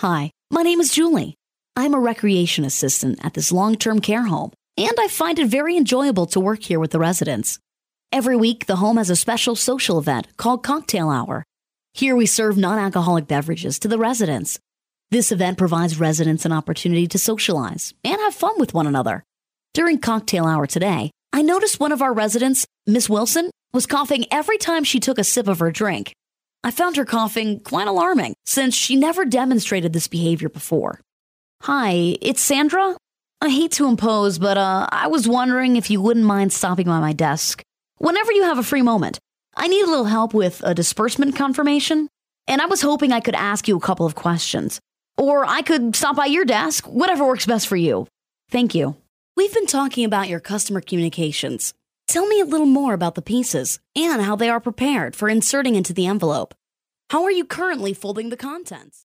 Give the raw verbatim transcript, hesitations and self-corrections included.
Hi, my name is Julie. I'm a recreation assistant at this long-term care home, and I find it very enjoyable to work here with the residents. Every week, the home has a special social event called Cocktail Hour. Here we serve non-alcoholic beverages to the residents. This event provides residents an opportunity to socialize and have fun with one another. During Cocktail Hour today, I noticed one of our residents, Miss Wilson, was coughing every time she took a sip of her drink. I found her coughing quite alarming, since she never demonstrated this behavior before. Hi, it's Sandra. I hate to impose, but uh, I was wondering if you wouldn't mind stopping by my desk whenever you have a free moment. I need a little help with a disbursement confirmation, and I was hoping I could ask you a couple of questions. Or I could stop by your desk, whatever works best for you. Thank you. We've been talking about your customer communications. Tell me a little more about the pieces and how they are prepared for inserting into the envelope. How are you currently folding the contents?